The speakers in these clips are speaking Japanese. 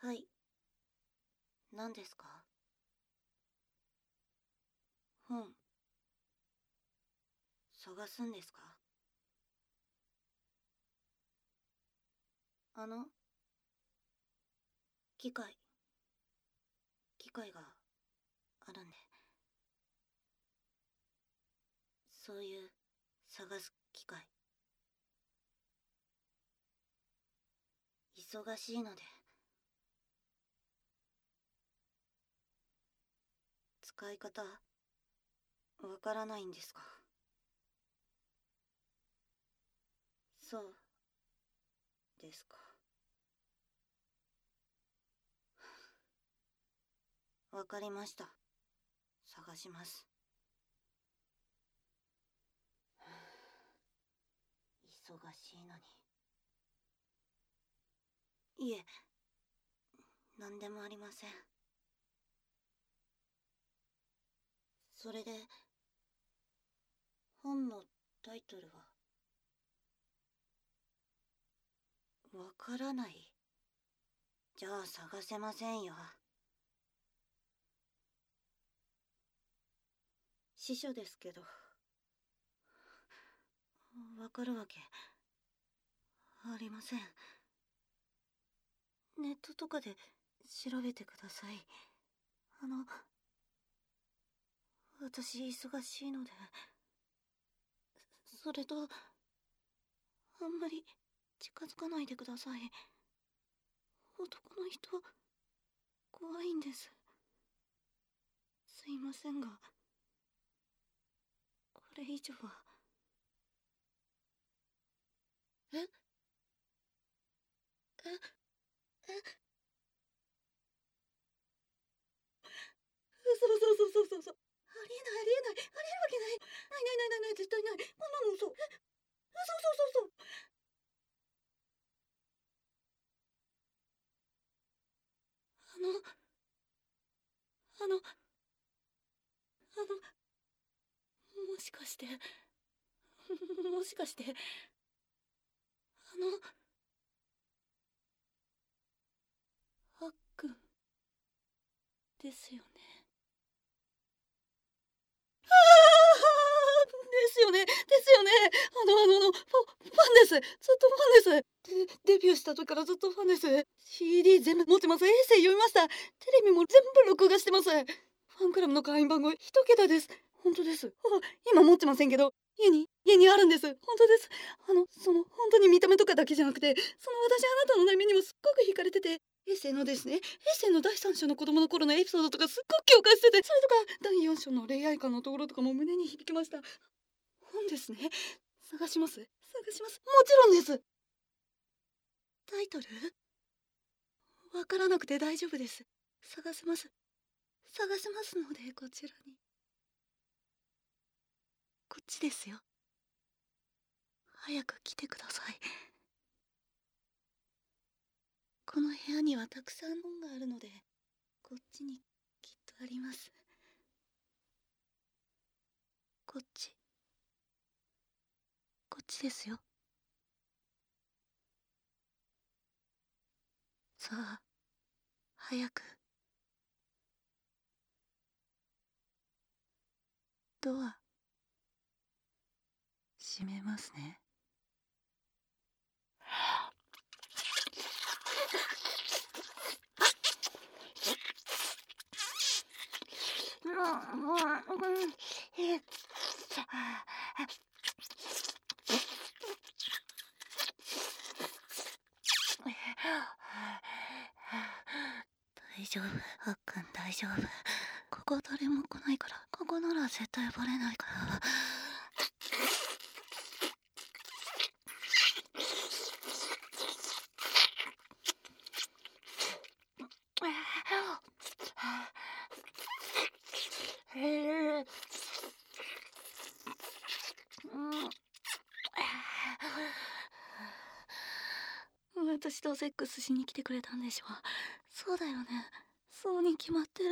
はい。何ですか？本、探すんですか？あの、機械、機械があるんで。そういう、探す機械。忙しいので。使い方、わからないんですか？そうですか。わかりました。探します。忙しいのに。いえ、何でもありません。それで、本のタイトルは？わからない。じゃあ探せませんよ。司書ですけど。わかるわけありません。ネットとかで調べてください。私忙しいので。それと、あんまり近づかないでください。男の人、怖いんです。すいませんが、これ以上は。えええ嘘。ありえない、ありえない、ありえるわけない。ない、絶対ない。こんなの嘘。嘘。あの、あの、もしかして、もしかして、あっくん、ですよね。ですよね。ファンです。ずっとファンです。デビューした時からずっとファンです。CD 全部持ってます。エッセイ読みました。テレビも全部録画してます。ファンクラブの会員番号一桁です。本当です。今持ってませんけど、家にあるんです。本当です。本当に見た目とかだけじゃなくて、私あなたの内面にもすっごく惹かれてて、エッセイのですね、エッセイの第三章の子供の頃のエピソードとかすっごく共感してて、それとか、第四章の恋愛観のところとかも胸に響きました。本ですね。探します。もちろんです。タイトルわからなくて大丈夫です。探せます。探せますので、こちらに。こっちですよ。早く来てください。この部屋にはたくさん本があるので、こっちにきっとあります。こっち。こっちですよ。さあ、早く。ドア、閉めますね。大丈夫、あっくん大丈夫。ここ誰も来ないから、ここなら絶対バレないから。私とセックスしに来てくれたんでしょ。そうだよね。そうに決まってる。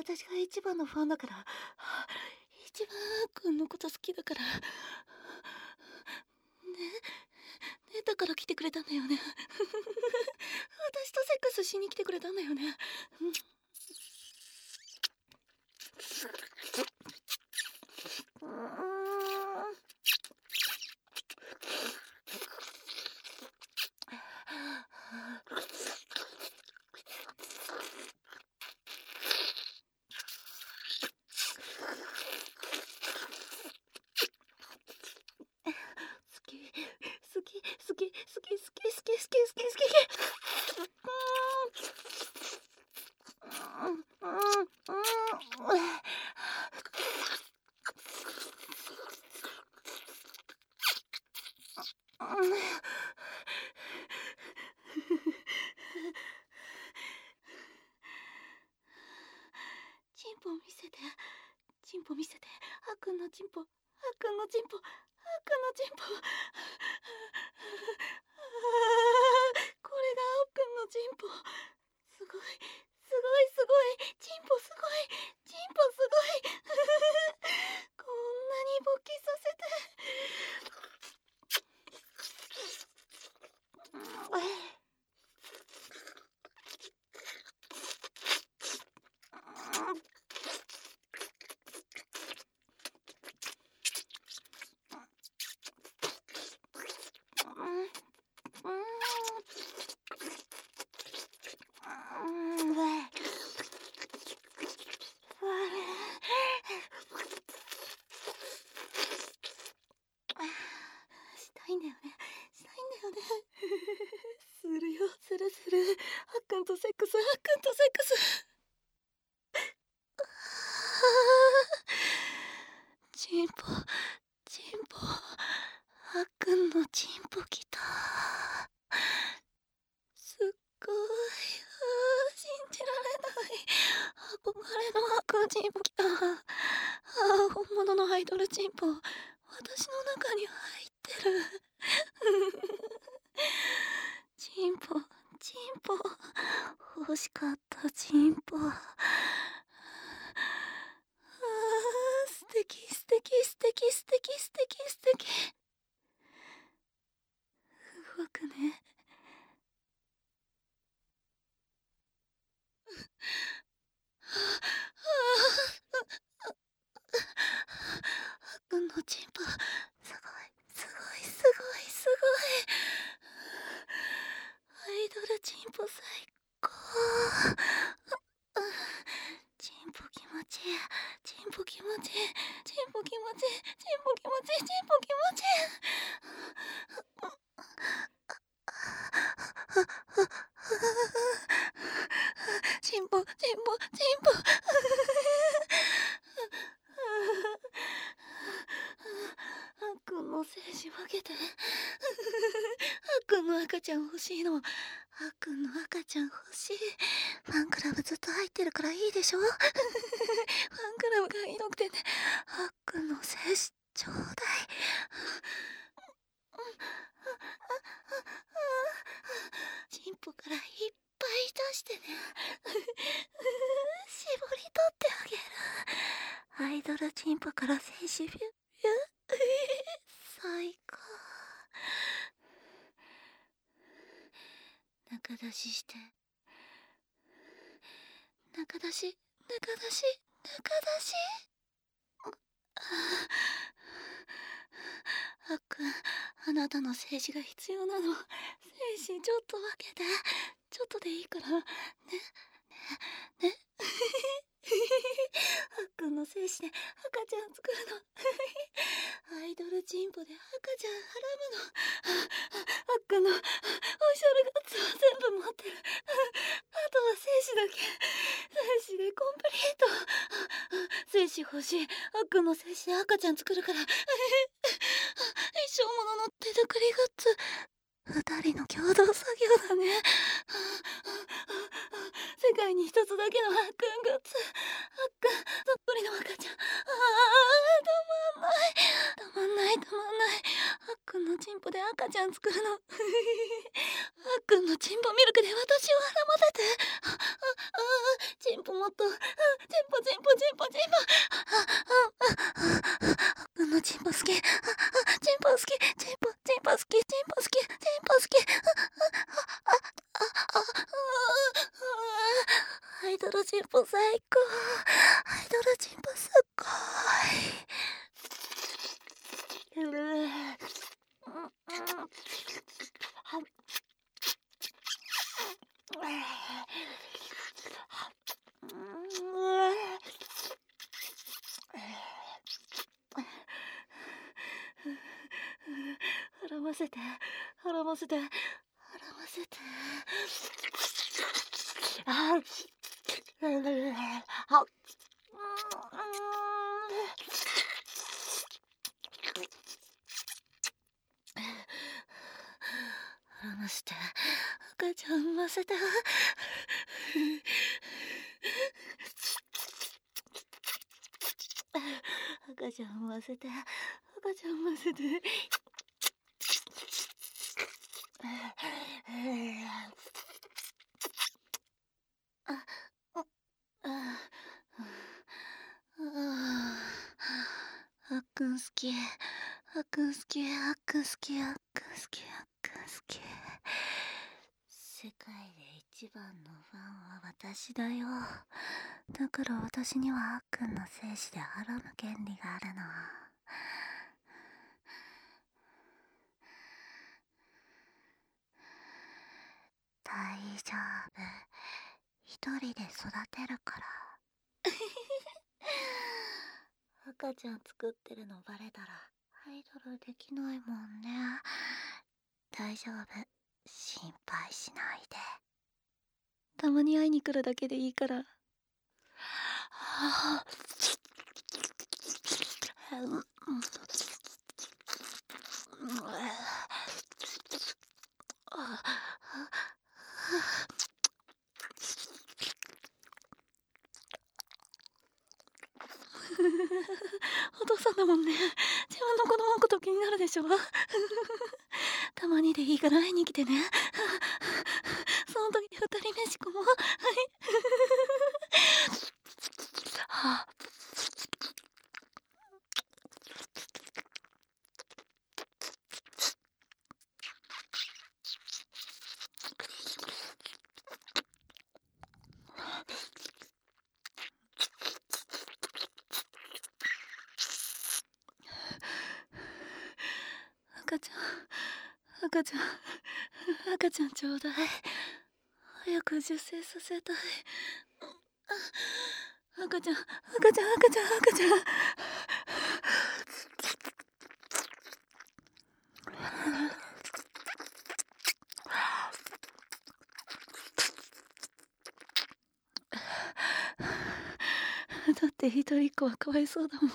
私が一番のファンだから、一番あっくんのこと好きだから。ね、だから来てくれたんだよね。私とセックスしに来てくれたんだよね。チンポ見せて、チンポ見せて、あっくんのチンポ、あっくんのチンポ、あっくんのチンポ。これがあっくんのチンポ。すごい、すごい、すごい、チンポすごい、チンポすごい。こんなに勃起させて。したいんだよね。したいんだよね。するよ、するする。あっくんとセックス、あっくんとセックス。チンポ、チンポ、あっくんのチンポきた。すっごい、信じられない。憧れのあっくんチンポきた。本物のアイドルチンポ、私の中に入ってる。チンポ、チンポ、欲しかったチンポ。素敵、素敵、素敵、素敵、素敵、素敵。動くね。あっくんのチンポ、すごい、すごい、すごい、すごい。アイドルチンポ最高。チンポ気持ちいい、チンポ気持ちいい、チンポ気持ちいい、チンポ気持ちいい、チンポ気持ちいい。チンポ、チンポ、チンポ。あっくんの精子分けて。あっくんの赤ちゃん欲しいの。あっくんの赤ちゃん欲しい。ファンクラブずっと入ってるからいいでしょ。ファンクラブがいいのくてね。あっくんの精子ちょうだい。チンポからいっぱい出してね。絞り取ってあげる。アイドルチンポから精子ビュッビュッ。最高。中出しして、中出し、中出し、中出し。あっくん、あなたの精子が必要なの。精子ちょっと分けて。ちょっとでいいからね、ね、ね。あっくんの精子で赤ちゃん作るの。アイドルチンポで赤ちゃんはらむの。あっくんのオフィシャルグッズは全部持ってる。あとは精子だけ。精子でコンプリート。精子欲しい。あっくんの精子で赤ちゃん作るから。一生ものの手作りグッズ。二人の共同作業だね。世界に一つだけのあっくんグッズ。あっくんそっくりの赤ちゃん。止まんない、止まんない、止まんない。あっくんのチンポで赤ちゃん作るの。あっくんのチンポミルクで私を絡ませて。チンポもっと。チンポチンポチンポチンポ。あっくんのチンポ好き。チンポ好き。チンポチンポ好き。チンポ好き。チンポ好き。アイドルチンポ最高。アイドルチンポすっごい。絡ませて絡ませて絡ませて。絡ませて赤ちゃん産ませて。赤ちゃん産ませて赤ちゃん産ませて。あっくん好き。あっくん好き。あっくん好き。あっくん好き。あっくん好き。世界で一番のファンは私だよ。だから私にはあっくんの精子ではらむ権利があるの。大丈夫。一人で育てるから。赤ちゃん作ってるのバレたらアイドルできないもんね。大丈夫。心配しないで。たまに会いに来るだけでいいから。お父さんだもんね。自分の子供のこと気になるでしょ。たまにでいいから会いに来てね。その時二人飯こも。はい。赤ちゃん赤ちゃん赤ちゃんちょうだい。早く受精させたい。赤ちゃん赤ちゃん赤ちゃん赤ちゃん。だって一人っ子はかわいそうだもん。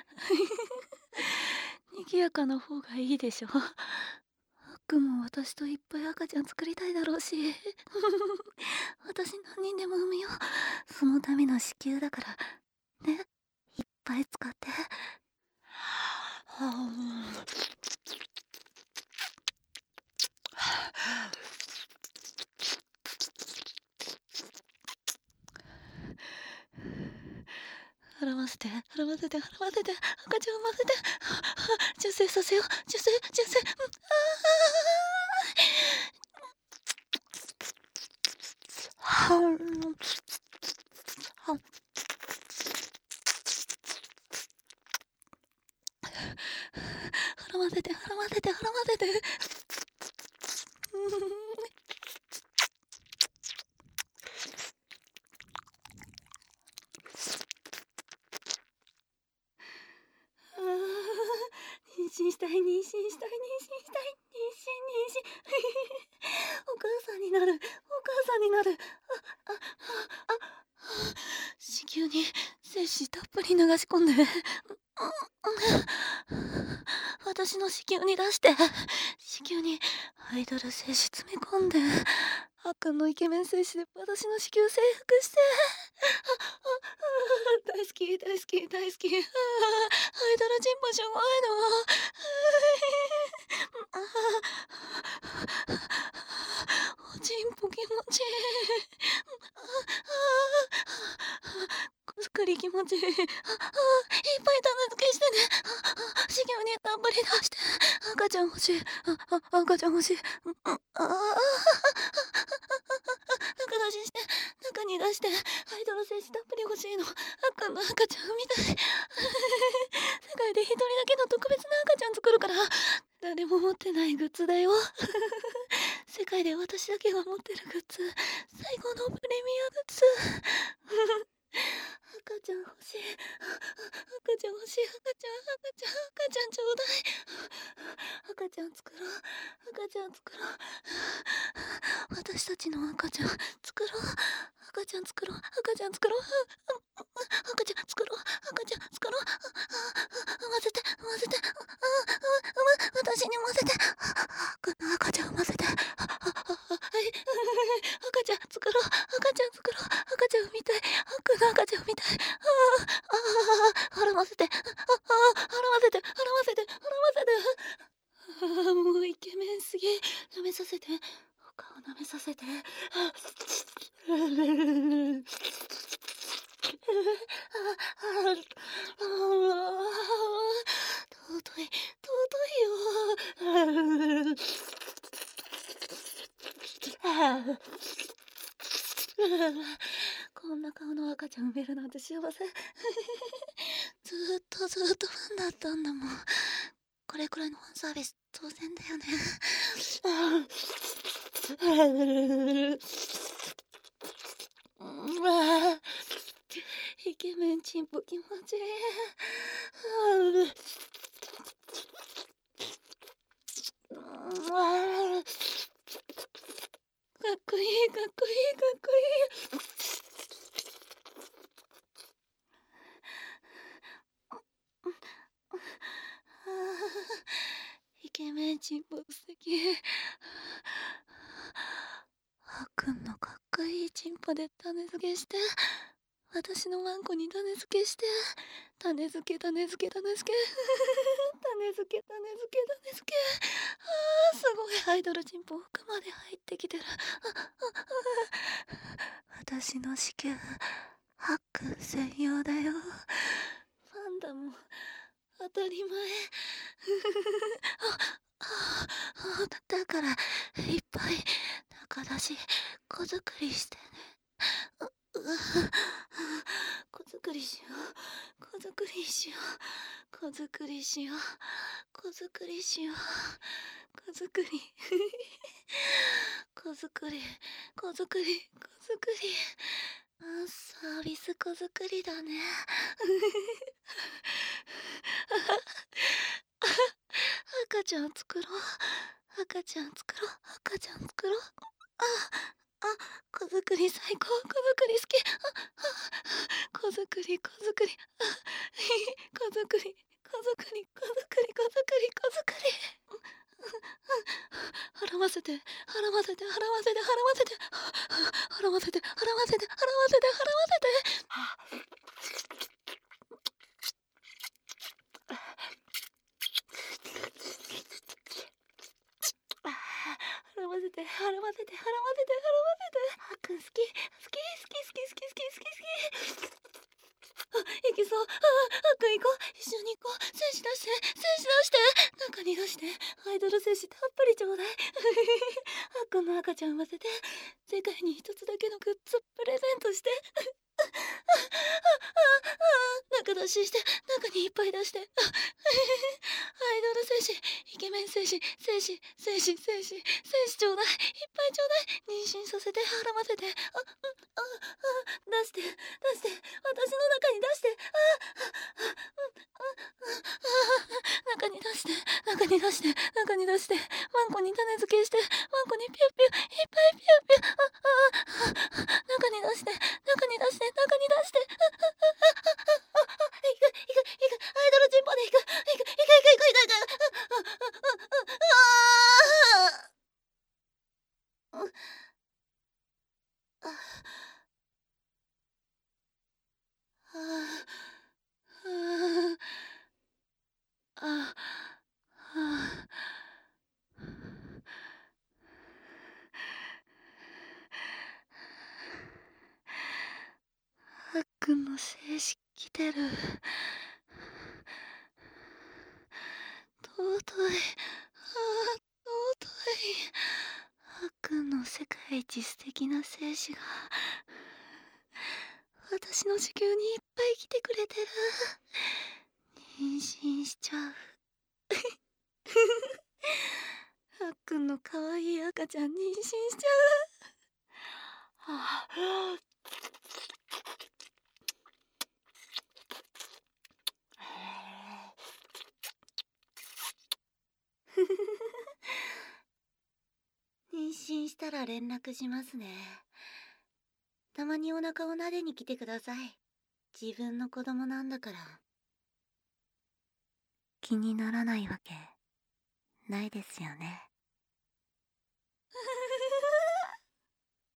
賑やかな方がいいでしょ。あっくんも私といっぱい赤ちゃん作りたいだろうし。私何人でも産むよ。そのための子宮だからね。いっぱい使って。絡ませて絡ませて絡ませて赤ちゃん産ませて。受精させよう。受精。絡ませて絡ませて絡ませて。妊娠したい妊娠したい妊娠したい妊娠お母さんになるお母さんになる。子宮に精子たっぷり流し込んで。私の子宮に出して。子宮にアイドル精子詰め込んで。あっくんのイケメン精子で私の子宮征服して。大好き大好き大好き。アイドルチンポしょごいの。 おちんぽ気持ちいい。作り気持ちいい。いっぱい種付けしてね。資料にたっぷり出して。赤ちゃん欲しい。赤ちゃん欲しい。中出しして、中に出して、ハイドロ精子たっぷり欲しいの。赤の赤ちゃんみたい。世界で一人だけの特別な赤ちゃん作るから。誰も持ってないグッズだよ。世界で私だけが持ってるグッズ。最後のプレミアグッズ。赤ちゃん欲しい。赤ちゃん欲しい。赤ちゃんちょうだい。赤ちゃん作ろう。赤ちゃん作ろう。私たちの赤ちゃん作ろう。赤ちゃん作ろう。赤ちゃん作ろう。赤ちゃん作ろう。赤ちゃん作ろう。混ぜて、混ぜて。私に混ぜて。赤ちゃん混ぜて。はい。赤ちゃん作ろう。赤ちゃん作ろう。赤ちゃんみたい。赤ちゃんみたい。腹混ぜて。腹混ぜて。腹混ぜて。腹混ぜて。もうイケメンすぎ。舐めさせて。お顔舐めさせて。尊い、尊いよ。こんな顔の赤ちゃん産めるなんて幸せ。ずっとファンだったんだもん。これくらいのファンサービス当然だよね。イケメンチンポ気持ちいい。かっこいい、かっこいい、かっこいい。イケメンチンポ素敵。あっくんのかっこいいチンポで種付けして、私のワンコに種付けして、種付け種付け種付け種付け種付け種付け。すごいアイドルチンポ奥まで入ってきてる。私の子宮ハック専用だよ。ファンダも当たり前。だからいっぱい中出し子作りしてね。子作りしよう。子作りしよう。子作りしよう。子作りしよう。子作り。子作り。子作り。子作り。サービス子作りだね。赤ちゃん作ろう。赤ちゃん作ろう。赤ちゃん作ろう。子作り最高。子作り好き。子作り子作り。子作り子作り子作り子作り子作り。腹混ぜて腹混ぜて腹混ぜて腹混ぜて腹混ぜて腹混ぜて腹混ぜて腹混ぜて。腹混ぜて腹混ぜて腹混ぜて腹混ぜて。あっくん好き好き好き好き好き好き好き好き。いけそう。あっくん行こう。一緒に行こう。精子出して精子出して。中に出してアイドル精子たっぷりちょうだい。あっくんの赤ちゃん産ませて世界に一つだけのグッズプレゼントして。中出しして中にいっぱい出して。アイドル精子イケメン精子精子精子精子精子ちょうだい。いっぱいちょうだい。妊娠させて腹混ぜて。出して出して私の中に出して。中に出して中に出して中に出して。ワンコに種付けしてワンコにピュッピュいっぱいピュッピュ。中に出して中に出して中に出して。行くアイドルチンポで行く行く行く行く行くの精子来てる。尊い。尊い。あっくんの世界一素敵な精子が私の子宮にいっぱい来てくれてる。妊娠しちゃう。あっくんの可愛い赤ちゃん妊娠しちゃう。はあ妊娠したら連絡しますね。たまにお腹を撫でに来てください。自分の子供なんだから。気にならないわけないですよね。